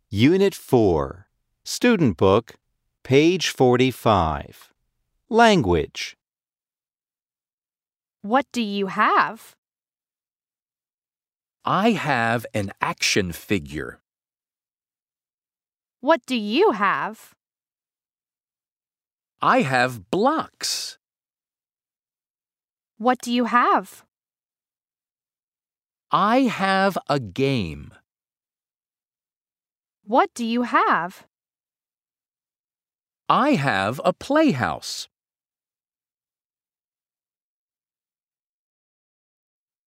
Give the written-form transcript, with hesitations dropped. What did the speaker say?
Unit 4, Student Book, page 45. Language. What do you have? I have an action figure. What do you have? I have blocks. What do you have? I have a game. What do you have? I have a playhouse.